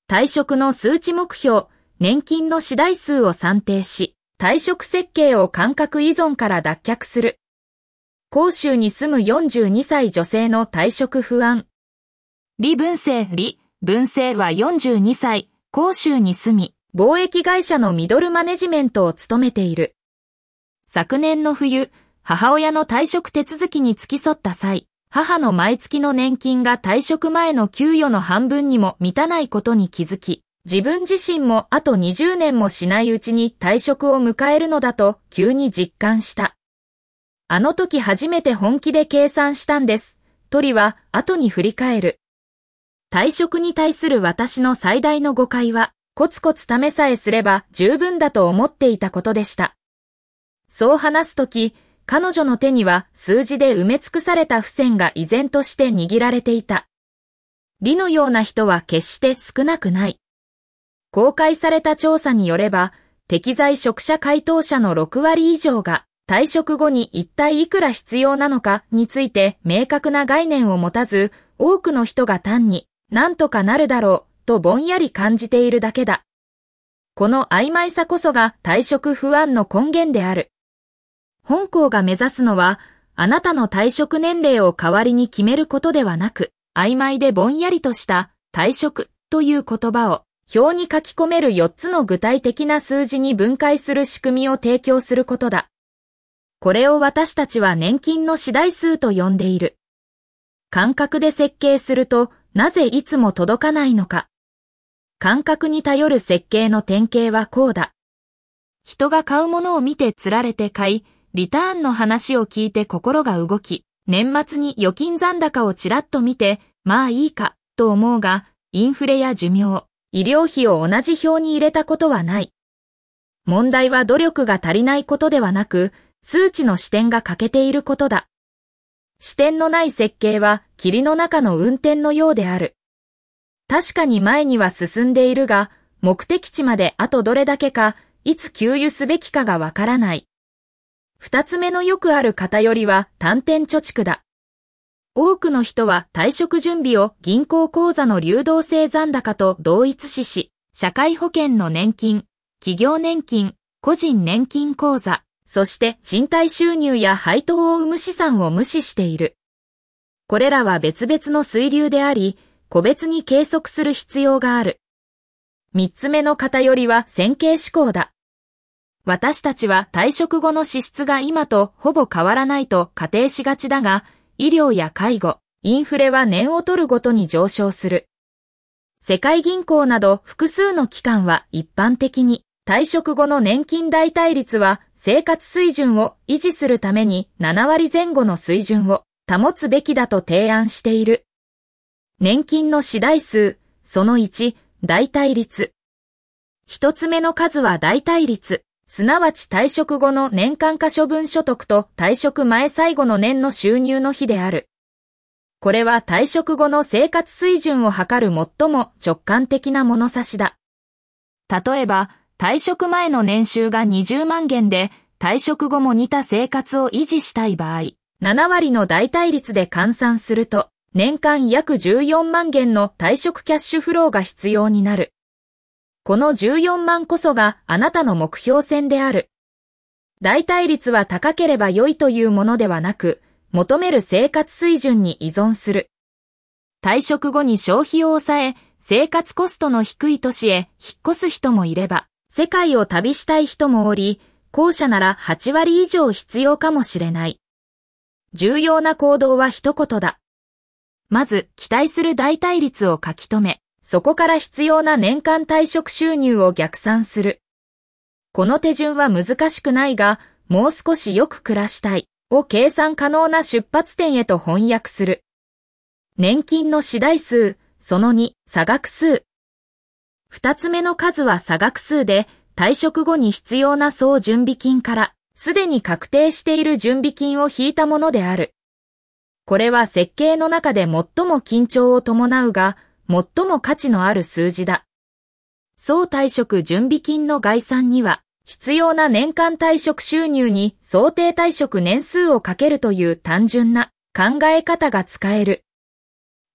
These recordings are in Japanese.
退職の数値目標、年金の次第数を算定し、退職設計を間隔依存から脱却する。広州に住む42歳女性の退職不安。李文生は42歳、広州に住み、貿易会社のミドルマネジメントを務めている。昨年の冬、母親の退職手続きに付き添った際、母の毎月の年金が退職前の給与の半分にも満たないことに気づき、自分自身もあと20年もしないうちに退職を迎えるのだと急に実感した。あの時初めて本気で計算したんです。と李は後に振り返る。退職に対する私の最大の誤解は、コツコツ試さえすれば十分だと思っていたことでした。そう話すとき、彼女の手には数字で埋め尽くされた付箋が依然として握られていた。李のような人は決して少なくない。公開された調査によれば、適材職者回答者の6割以上が退職後に一体いくら必要なのかについて明確な概念を持たず、多くの人が単になんとかなるだろうとぼんやり感じているだけだ。この曖昧さこそが退職不安の根源である。本校が目指すのは、あなたの退職年齢を代わりに決めることではなく、曖昧でぼんやりとした退職という言葉を表に書き込める4つの具体的な数字に分解する仕組みを提供することだ。これを私たちは年金の次第数と呼んでいる。感覚で設計するとなぜいつも届かないのか。感覚に頼る設計の典型はこうだ。人が買うものを見て釣られて買い、リターンの話を聞いて心が動き、年末に預金残高をちらっと見て、まあいいかと思うが、インフレや寿命、医療費を同じ表に入れたことはない。問題は努力が足りないことではなく、数値の視点が欠けていることだ。視点のない設計は霧の中の運転のようである。確かに前には進んでいるが、目的地まであとどれだけか、いつ給油すべきかがわからない。二つ目のよくある偏りは単点貯蓄だ。多くの人は退職準備を銀行口座の流動性残高と同一視し、社会保険の年金、企業年金、個人年金口座、そして賃貸収入や配当を生む資産を無視している。これらは別々の水流であり、個別に計測する必要がある。三つ目の偏りは線形思考だ。私たちは退職後の支出が今とほぼ変わらないと仮定しがちだが、医療や介護、インフレは年を取るごとに上昇する。世界銀行など複数の機関は一般的に退職後の年金代替率は生活水準を維持するために7割前後の水準を保つべきだと提案している。年金の次第数、その1、代替率。一つ目の数は代替率。すなわち退職後の年間可処分所得と退職前最後の年の収入の比である。これは退職後の生活水準を測る最も直感的な物差しだ。例えば、退職前の年収が20万元で、退職後も似た生活を維持したい場合、7割の代替率で換算すると、年間約14万元の退職キャッシュフローが必要になる。この14万こそがあなたの目標線である。代替率は高ければ良いというものではなく、求める生活水準に依存する。退職後に消費を抑え、生活コストの低い都市へ引っ越す人もいれば、世界を旅したい人もおり、後者なら8割以上必要かもしれない。重要な行動は一言だ。まず、期待する代替率を書き留め、そこから必要な年間退職収入を逆算する。この手順は難しくないが、もう少しよく暮らしたいを計算可能な出発点へと翻訳する。年金の次第数、その2、差額数。二つ目の数は差額数で、退職後に必要な総準備金から、すでに確定している準備金を引いたものである。これは設計の中で最も緊張を伴うが、最も価値のある数字だ。総退職準備金の概算には、必要な年間退職収入に想定退職年数をかけるという単純な考え方が使える。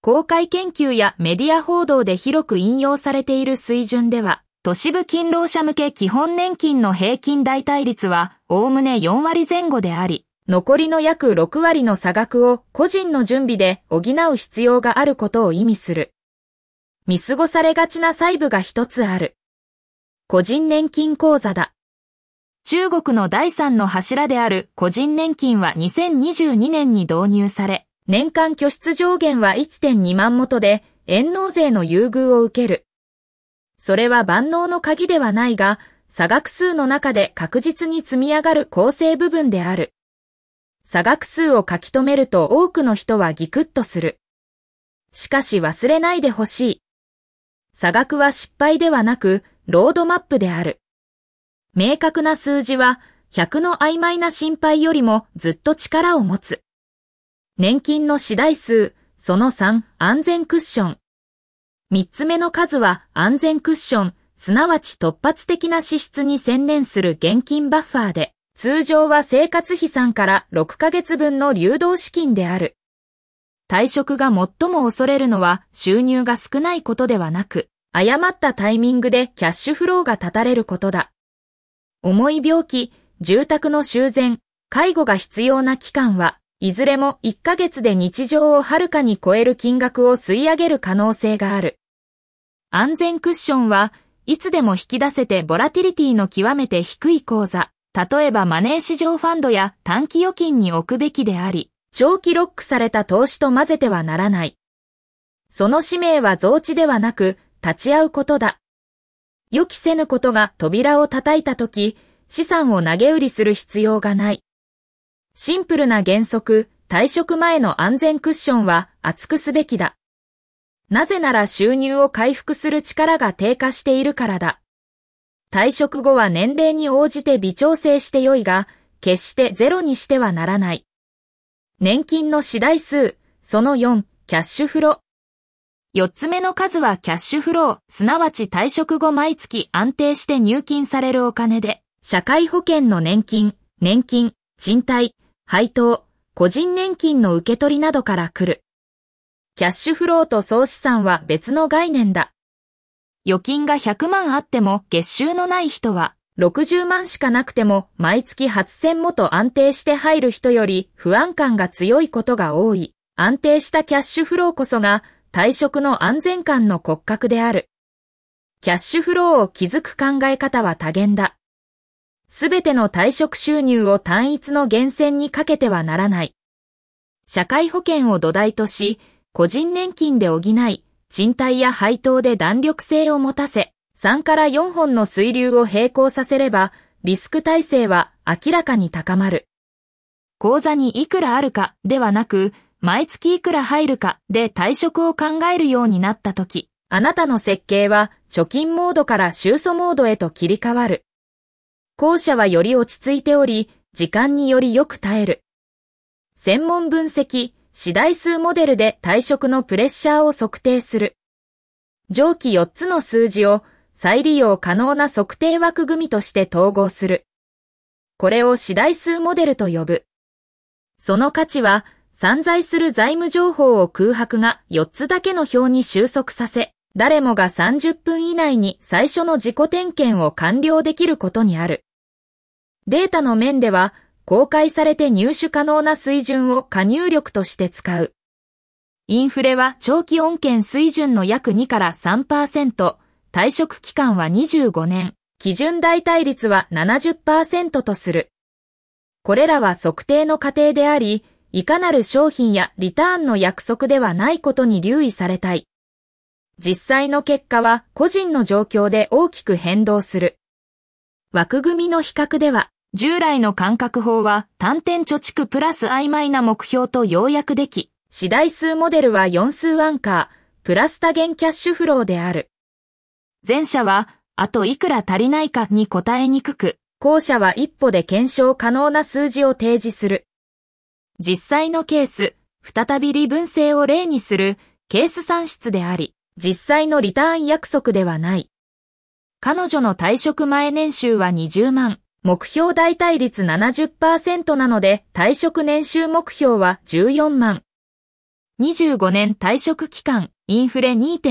公開研究やメディア報道で広く引用されている水準では、都市部勤労者向け基本年金の平均代替率はおおむね4割前後であり、残りの約6割の差額を個人の準備で補う必要があることを意味する。見過ごされがちな細部が一つある。個人年金口座だ。中国の第3の柱である個人年金は2022年に導入され、年間拠出上限は 1.2 万元で、遠納税の優遇を受ける。それは万能の鍵ではないが、差額数の中で確実に積み上がる構成部分である。差額数を書き留めると多くの人はギクッとする。しかし忘れないでほしい。差額は失敗ではなく、ロードマップである。明確な数字は、100の曖昧な心配よりもずっと力を持つ。年金の次第数、その3、安全クッション。3つ目の数は安全クッション、すなわち突発的な支出に専念する現金バッファーで、通常は生活費3から6ヶ月分の流動資金である。退職が最も恐れるのは収入が少ないことではなく、誤ったタイミングでキャッシュフローが断たれることだ。重い病気、住宅の修繕、介護が必要な期間は、いずれも1ヶ月で日常をはるかに超える金額を吸い上げる可能性がある。安全クッションはいつでも引き出せてボラティリティの極めて低い口座、例えばマネー市場ファンドや短期預金に置くべきであり、長期ロックされた投資と混ぜてはならない。その使命は増資ではなく、立ち会うことだ。予期せぬことが扉を叩いたとき、資産を投げ売りする必要がない。シンプルな原則、退職前の安全クッションは厚くすべきだ。なぜなら収入を回復する力が低下しているからだ。退職後は年齢に応じて微調整してよいが、決してゼロにしてはならない。年金の次第数、その4、キャッシュフロー。4つ目の数はキャッシュフロー、すなわち退職後毎月安定して入金されるお金で、社会保険の年金、賃貸、配当、個人年金の受け取りなどから来る。キャッシュフローと総資産は別の概念だ。預金が100万あっても月収のない人は、60万しかなくても毎月8000もと安定して入る人より不安感が強いことが多い。安定したキャッシュフローこそが退職の安全感の骨格である。キャッシュフローを築く考え方は多元だ。すべての退職収入を単一の源泉にかけてはならない。社会保険を土台とし、個人年金で補い、賃貸や配当で弾力性を持たせ、3から4本の水流を並行させれば、リスク耐性は明らかに高まる。口座にいくらあるかではなく、毎月いくら入るかで退職を考えるようになったとき、あなたの設計は貯金モードから収租モードへと切り替わる。後者はより落ち着いており、時間によりよく耐える。専門分析、次第数モデルで退職のプレッシャーを測定する。上記4つの数字を再利用可能な測定枠組みとして統合する。これを次第数モデルと呼ぶ。その価値は散在する財務情報を空白が4つだけの表に収束させ、誰もが30分以内に最初の自己点検を完了できることにある。データの面では、公開されて入手可能な水準を加入力として使う。インフレは長期恩恵水準の約2から 3%、退職期間は25年、基準代替率は 70% とする。これらは測定の過程であり、いかなる商品やリターンの約束ではないことに留意されたい。実際の結果は個人の状況で大きく変動する。枠組みの比較では、従来の感覚法は単点貯蓄プラス曖昧な目標と要約でき、次第数モデルは4数アンカー、プラス多元キャッシュフローである。前者は、あといくら足りないかに答えにくく、後者は一歩で検証可能な数字を提示する。実際のケース、再び利分性を例にするケース算出であり、実際のリターン約束ではない。彼女の退職前年収は20万。目標代替率 70% なので退職年収目標は14万。 25年退職期間、インフレ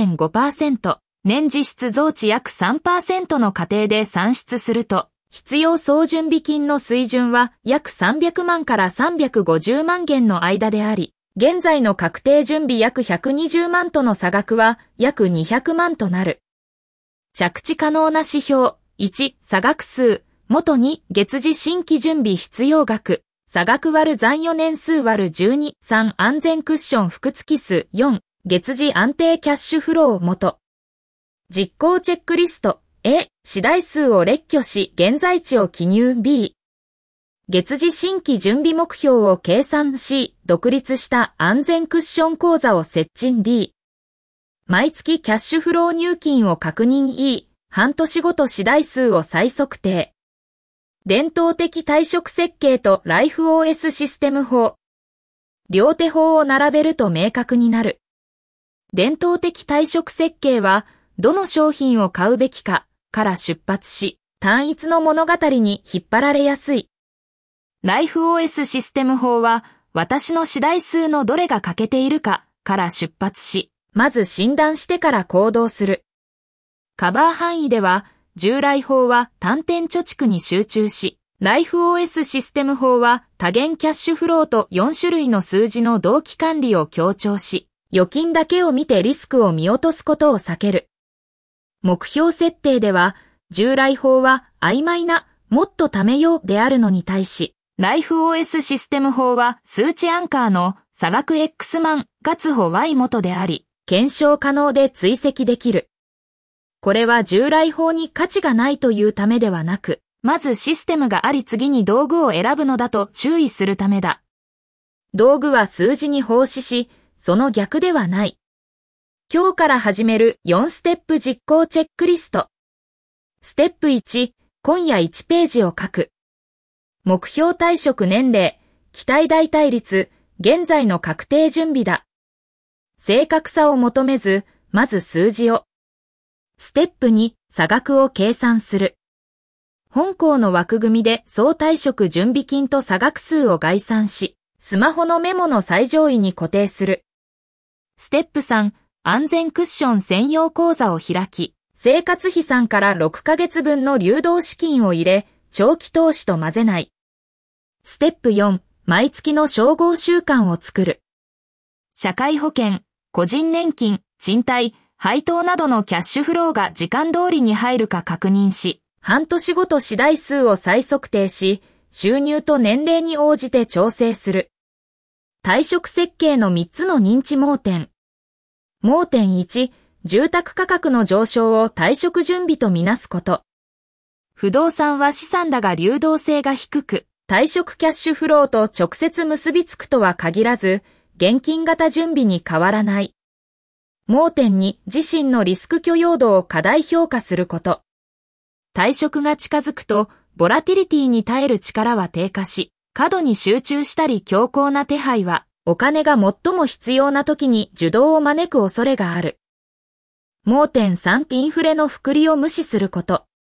2.5%、年実質増値約 3% の過程で算出すると、必要総準備金の水準は約300万から350万元の間であり、現在の確定準備約120万との差額は約200万となる。着地可能な指標、1、差額数、元2、月次新規準備必要額、差額割る残余年数割る12、3、安全クッション複付数、4、月次安定キャッシュフロー元。実行チェックリスト、A、次台数を列挙し、現在地を記入 B。月次新規準備目標を計算し、独立した安全クッション口座を設置 D。毎月キャッシュフロー入金を確認 E。半年ごと次台数を再測定。伝統的退職設計とライフ OS システム法。両手法を並べると明確になる。伝統的退職設計は、どの商品を買うべきかから出発し、単一の物語に引っ張られやすい。ライフ OS システム法は、私の次台数のどれが欠けているかから出発し、まず診断してから行動する。カバー範囲では、従来法は単点貯蓄に集中し、ライフ OS システム法は多元キャッシュフローと4種類の数字の同期管理を強調し、預金だけを見てリスクを見落とすことを避ける。目標設定では、従来法は曖昧な、もっと貯めようであるのに対し、ライフ OS システム法は数値アンカーの差額 X 万、月歩 Y 元であり、検証可能で追跡できる。これは従来法に価値がないというためではなく、まずシステムがあり次に道具を選ぶのだと注意するためだ。道具は数字に奉仕し、その逆ではない。今日から始める4ステップ実行チェックリスト。ステップ1、今夜1ページを書く。目標退職年齢、期待代替率、現在の確定準備だ。正確さを求めず、まず数字を。ステップ2、差額を計算する。本項の枠組みで総退職準備金と差額数を概算し、スマホのメモの最上位に固定する。ステップ3、安全クッション専用口座を開き、生活費3から6ヶ月分の流動資金を入れ、長期投資と混ぜない。ステップ4、毎月の照合習慣を作る。社会保険、個人年金、賃貸、配当などのキャッシュフローが時間通りに入るか確認し、半年ごと次台数を再測定し、収入と年齢に応じて調整する。退職設計の3つの認知盲点。盲点1、住宅価格の上昇を退職準備とみなすこと。不動産は資産だが流動性が低く、退職キャッシュフローと直接結びつくとは限らず、現金型準備に変わらない。盲点2、自身のリスク許容度を過大評価すること。退職が近づくと、ボラティリティに耐える力は低下し、過度に集中したり強硬な手配は、お金が最も必要な時に受動を招く恐れがある。盲点3、インフレの複利を無視すること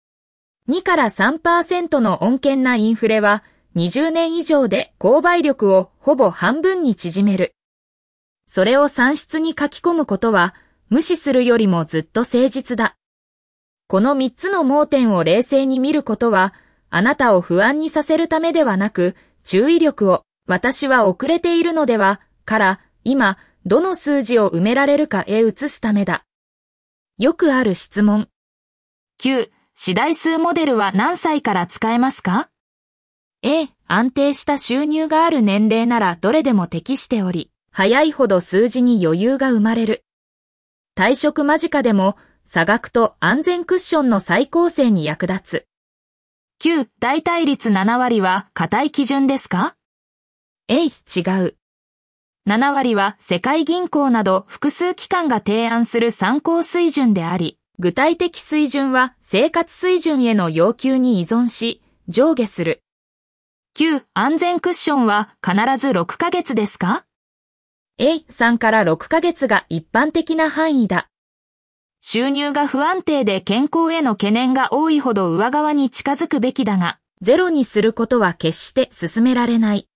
。2から 3% の穏健なインフレは、20年以上で購買力をほぼ半分に縮める。それを算出に書き込むことは、無視するよりもずっと誠実だ。この3つの盲点を冷静に見ることは、あなたを不安にさせるためではなく、注意力を、私は遅れているのでは、から、今、どの数字を埋められるかへ移すためだ。よくある質問。9、次台数モデルは何歳から使えますか？ A、安定した収入がある年齢ならどれでも適しており、早いほど数字に余裕が生まれる。退職間近でも、差額と安全クッションの再構成に役立つ。9、代替率7割は固い基準ですか？ A、違う。7割は世界銀行など複数機関が提案する参考水準であり、具体的水準は生活水準への要求に依存し、上下する。9、安全クッションは必ず6ヶ月ですか？ A、3から6ヶ月が一般的な範囲だ。収入が不安定で健康への懸念が多いほど上側に近づくべきだが、ゼロにすることは決して進められない。